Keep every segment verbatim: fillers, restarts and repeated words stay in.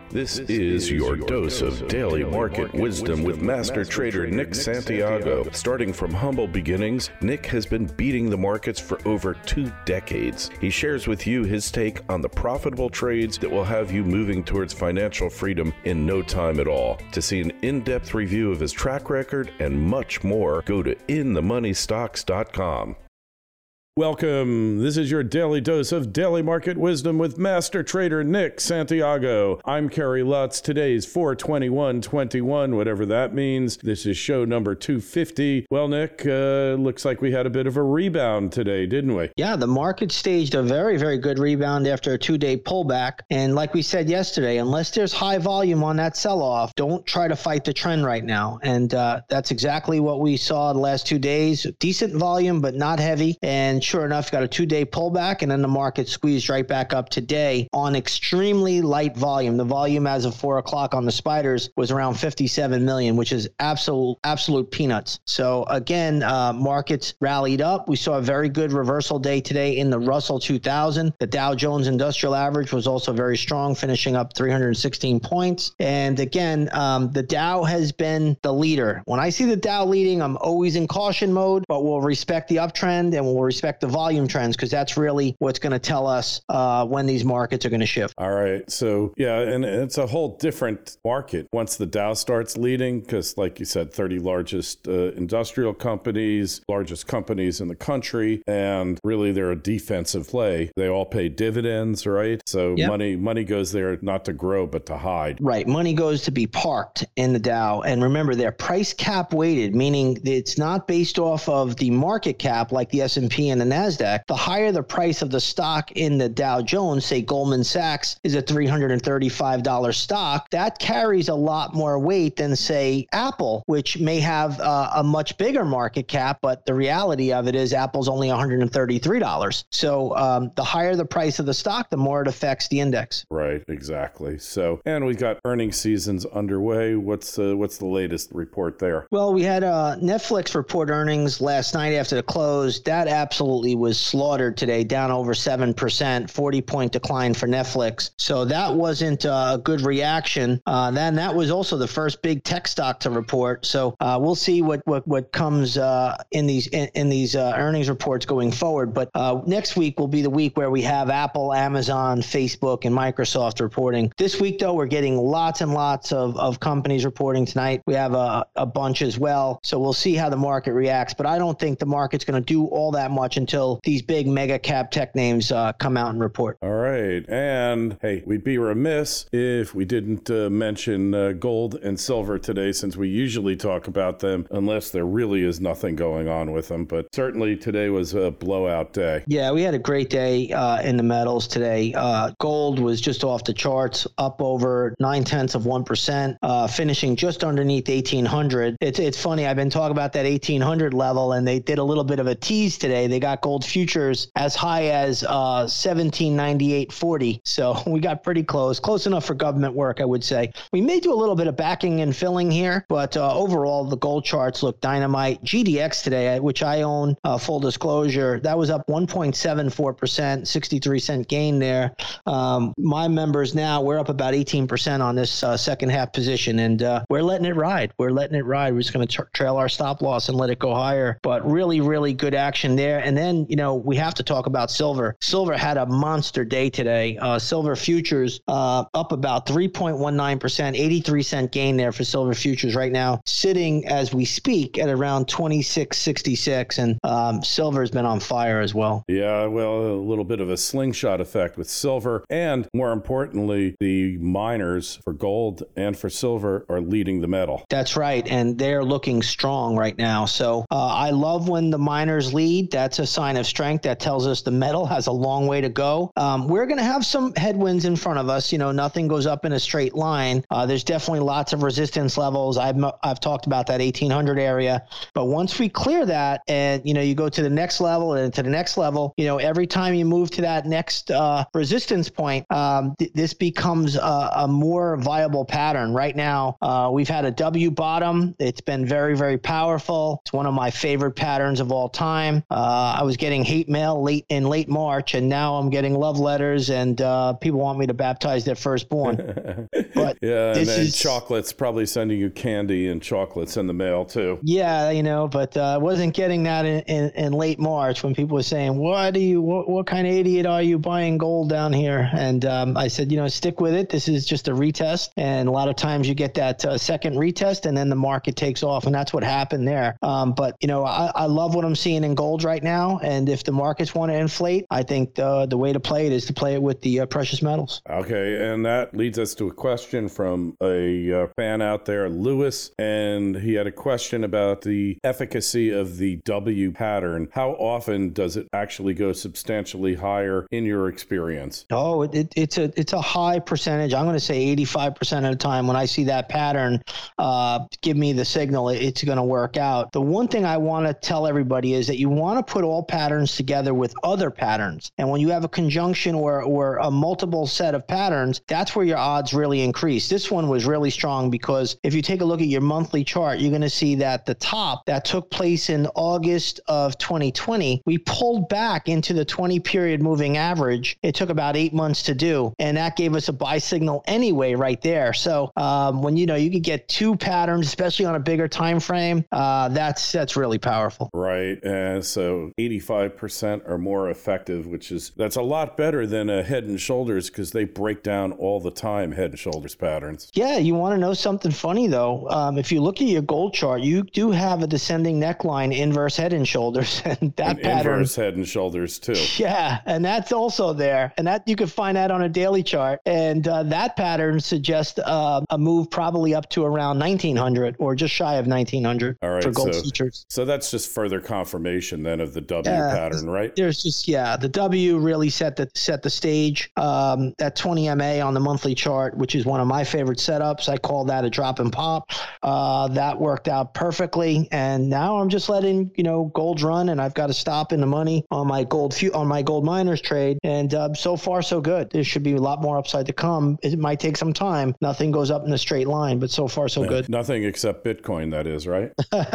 This is your dose of daily market wisdom with master trader Nick Santiago. Starting from humble beginnings, Nick has been beating the markets for over two decades. He shares with you his take on the profitable trades that will have you moving towards financial freedom in no time at all. To see an in-depth review of his track record and much more, go to in the money stocks dot com. Welcome. This is your daily dose of daily market wisdom with master trader Nick Santiago. I'm Kerry Lutz. Today's four twenty-one twenty-one, whatever that means. This is show number two fifty. Well, Nick, uh, looks like we had a bit of a rebound today, didn't we? Yeah, the market staged a very, very good rebound after a two-day pullback. And like we said yesterday, unless there's high volume on that sell-off, don't try to fight the trend right now. And uh, that's exactly what we saw the last two days. Decent volume, but not heavy. And sure enough, got a two-day pullback, and then the market squeezed right back up today on extremely light volume. The volume as of four o'clock on the spiders was around fifty-seven million, which is absolute absolute peanuts. So again, uh, markets rallied up. We saw a very good reversal day today in the Russell two thousand. The Dow Jones Industrial Average was also very strong, finishing up three hundred sixteen points. And again, um, the Dow has been the leader. When I see the Dow leading, I'm always in caution mode, but we'll respect the uptrend and we'll respect the volume trends, because that's really what's going to tell us uh, when these markets are going to shift. All right. So, yeah, and it's a whole different market once the Dow starts leading, because like you said, thirty largest uh, industrial companies, largest companies in the country, and really they're a defensive play. They all pay dividends, right? So yep. money money goes there not to grow, but to hide. Right. Money goes to be parked in the Dow. And remember, they're price cap weighted, meaning it's not based off of the market cap like the S and P and the NASDAQ. The higher the price of the stock in the Dow Jones, say Goldman Sachs is a three hundred thirty-five dollars stock, that carries a lot more weight than, say, Apple, which may have uh, a much bigger market cap, but the reality of it is Apple's only one hundred thirty-three dollars. So um, the higher the price of the stock, the more it affects the index. Right, exactly. So, and we've got earnings seasons underway. What's uh, what's the latest report there? Well, we had uh, Netflix report earnings last night after the close. That absolutely was slaughtered today, down over seven percent, forty point decline for Netflix. So that wasn't a good reaction. Uh, then that was also the first big tech stock to report. So uh, we'll see what what what comes uh, in these in, in these uh, earnings reports going forward. But uh, next week will be the week where we have Apple, Amazon, Facebook, and Microsoft reporting. This week, though, we're getting lots and lots of, of companies reporting tonight. We have a, a bunch as well. So we'll see how the market reacts. But I don't think the market's going to do all that much until these big mega cap tech names uh, come out and report. All right. And hey, we'd be remiss if we didn't uh, mention uh, gold and silver today, since we usually talk about them unless there really is nothing going on with them. But certainly today was a blowout day. Yeah, we had a great day uh, in the metals today. Uh, gold was just off the charts, up over nine tenths of one percent, uh, finishing just underneath eighteen hundred. It's, it's funny. I've been talking about that eighteen hundred level, and they did a little bit of a tease today. They got gold futures as high as uh, seventeen ninety-eight forty. So we got pretty close, close enough for government work, I would say. We may do a little bit of backing and filling here, but uh, overall, the gold charts look dynamite. G D X today, which I own, uh, full disclosure, that was up one point seven four percent, sixty-three cent gain there. Um, my members now, we're up about eighteen percent on this uh, second half position, and uh, we're letting it ride. We're letting it ride. We're just going to tra- trail our stop loss and let it go higher. But really, really good action there. And then, you know, we have to talk about silver. Silver had a monster day today. Uh, silver futures uh, up about three point one nine percent, eighty-three cent gain there for silver futures right now, sitting as we speak at around twenty-six sixty-six. And um, silver's been on fire as well. Yeah, well, a little bit of a slingshot effect with silver. And more importantly, the miners for gold and for silver are leading the metal. That's right. And they're looking strong right now. So uh, I love when the miners lead. That's a sign of strength. That tells us the metal has a long way to go. Um, we're going to have some headwinds in front of us. You know, nothing goes up in a straight line. Uh, there's definitely lots of resistance levels. I've I've talked about that eighteen hundred area. But once we clear that and, you know, you go to the next level and to the next level, you know, every time you move to that next uh, resistance point, um, th- this becomes a, a more viable pattern. Right now, uh, we've had a W bottom. It's been very, very powerful. It's one of my favorite patterns of all time. Uh, I was getting hate mail late in late March, and now I'm getting love letters, and uh, people want me to baptize their firstborn. But yeah, and then is, chocolates, probably sending you candy and chocolates in the mail too. Yeah, you know, but uh, I wasn't getting that in, in, in late March when people were saying, "Why do you? What, what kind of idiot are you buying gold down here?" And um, I said, you know, stick with it. This is just a retest, and a lot of times you get that uh, second retest, and then the market takes off, and that's what happened there. Um, but you know, I, I love what I'm seeing in gold right now, and if the markets want to inflate, I think the the way to play it is to play it with the uh, precious metals. Okay, and that leads us to a question from a uh, fan out there, Lewis, and he had a question about the efficacy of the W pattern. How often does it actually go substantially higher in your experience? Oh, it, it, it's a it's a high percentage. I'm going to say eighty-five percent of the time when I see that pattern uh, give me the signal, it, it's going to work out. The one thing I want to tell everybody is that you want to put all patterns together with other patterns. And when you have a conjunction or, or a multiple set of patterns, that's where your odds really increase. This one was really strong because if you take a look at your monthly chart, you're going to see that the top that took place in August of twenty twenty, we pulled back into the twenty period moving average. It took about eight months to do, and that gave us a buy signal anyway right there. So um, when you know you could get two patterns, especially on a bigger time frame, uh, that's that's really powerful. Right, and so eighty-five percent or more effective, which is that's a lot better than a Head and Shoulders because they break down all the time. Head and Shoulders patterns. Yeah, you want to know something funny though? Um, if you look at your gold chart, you do have a descending neckline, inverse Head and Shoulders, and that and pattern. Inverse Head and Shoulders too. Yeah, and that's also there, and that you can find that on a daily chart, and uh, that pattern suggests uh, a move probably up to around nineteen hundred or just shy of nineteen hundred All right, for gold so, futures. So that's just further confirmation then of the W Yeah, pattern, right? There's just yeah, the W really set the set the stage. Um, that twenty M A on the monthly chart, which is one of my favorite setups, I call that a drop and pop. Uh, that worked out perfectly, and now I'm just letting you know gold run, and I've got to stop in the money on my gold fu- on my gold miners trade, and uh, so far so good. There should be a lot more upside to come. It might take some time. Nothing goes up in a straight line, but so far so good. Nothing except Bitcoin, that is, right?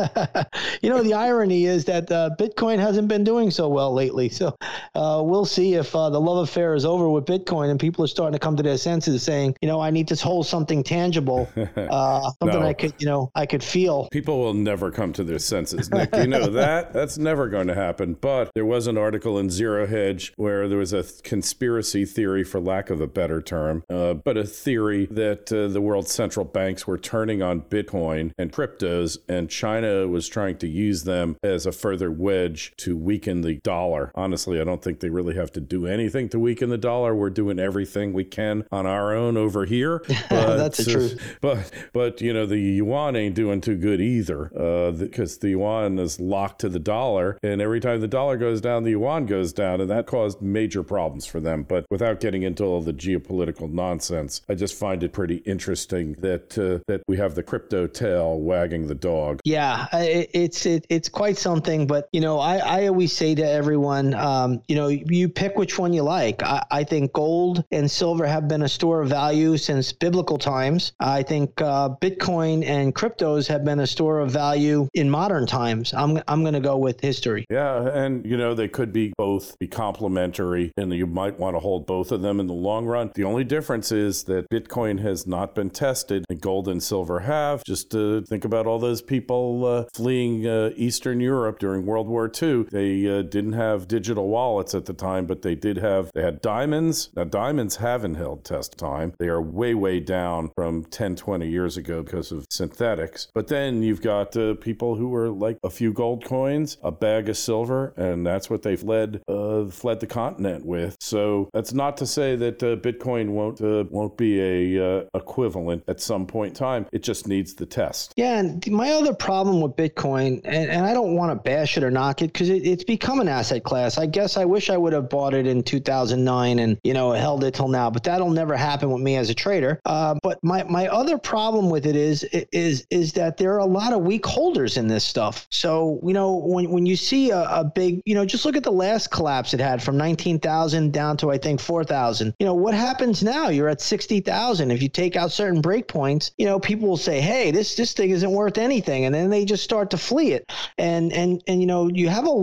You know, the irony is that uh, Bitcoin hasn't been doing so well lately. So uh, we'll see if uh, the love affair is over with Bitcoin and people are starting to come to their senses saying, you know, I need to hold something tangible, uh, something No. I could, you know, I could feel. People will never come to their senses, Nick. You know that. That's never going to happen. But there was an article in Zero Hedge where there was a conspiracy theory, for lack of a better term, uh, but a theory that uh, the world's central banks were turning on Bitcoin and cryptos, and China was trying to use them as a further wedge to weaken the dollar. Honestly, I don't think they really have to do anything to weaken the dollar. We're doing everything we can on our own over here. But, That's the truth. Uh, but, but, you know, the yuan ain't doing too good either, uh, because the yuan is locked to the dollar, and every time the dollar goes down, the yuan goes down, and that caused major problems for them. But without getting into all the geopolitical nonsense, I just find it pretty interesting that uh, that we have the crypto tail wagging the dog. Yeah, it, it's it, it's quite something. But, you know, I, I always say to everyone, um, you know, you pick which one you like. I, I think gold and silver have been a store of value since biblical times. I think uh, Bitcoin and cryptos have been a store of value in modern times. I'm I'm going to go with history. Yeah, and, you know, they could be both be complementary, and you might want to hold both of them in the long run. The only difference is that Bitcoin has not been tested, and gold and silver have. Just uh, think about all those people uh, fleeing uh, Eastern Europe during World War Two. They uh, didn't have digital wallets at the time, but they did have, they had diamonds. Now, diamonds haven't held test time. They are way, way down from ten, twenty years ago because of synthetics. But then you've got uh, people who were like a few gold coins, a bag of silver, and that's what they fled uh, fled the continent with. So that's not to say that uh, Bitcoin won't uh, won't be a uh, equivalent at some point in time. It just needs the test. Yeah, and my other problem with Bitcoin, and, and I don't want to bash it or knock it because it, it's become an asset class. I guess I wish I would have bought it in two thousand nine and, you know, held it till now, but that'll never happen with me as a trader. Uh, but my, my other problem with it is, is, is that there are a lot of weak holders in this stuff. So, you know, when, when you see a, a big, you know, just look at the last collapse it had from nineteen thousand down to, I think, four thousand. You know, what happens now? You're at sixty thousand. If you take out certain breakpoints, you know, people will say, hey, this, this thing isn't worth anything. And then they just start to flee it. And, and, and, you know, you have a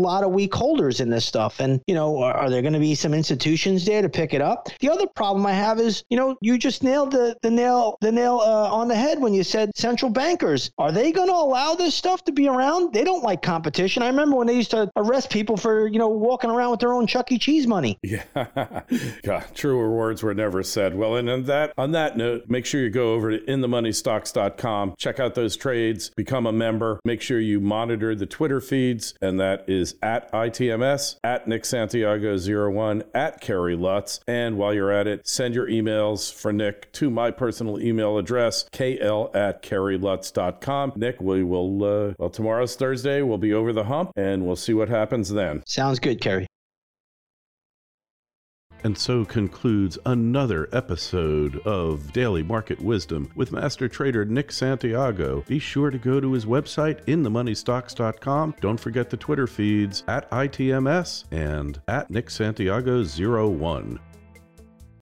lot of weak holders in this stuff. And, you know, are, are there going to be some institutions there to pick it up? The other problem I have is, you know, you just nailed the, the nail, the nail uh, on the head when you said central bankers. Are they going to allow this stuff to be around? They don't like competition. I remember when they used to arrest people for, you know, walking around with their own Chuck E. Cheese money. Yeah. God, truer words were never said. Well, and on that, on that note, make sure you go over to in the money stocks dot com, check out those trades, become a member, make sure you monitor the Twitter feeds, and that is at I T M S, at Nick Santiago zero one, at Kerry Lutz. And while you're at it, send your emails for Nick to my personal email address, k l at kerry lutz dot com. Nick, we will, uh, well, tomorrow's Thursday. We'll be over the hump, and we'll see what happens then. Sounds good, Kerry. And so concludes another episode of Daily Market Wisdom with Master Trader Nick Santiago. Be sure to go to his website, in the money stocks dot com. Don't forget the Twitter feeds at I T M S and at Nick Santiago zero one.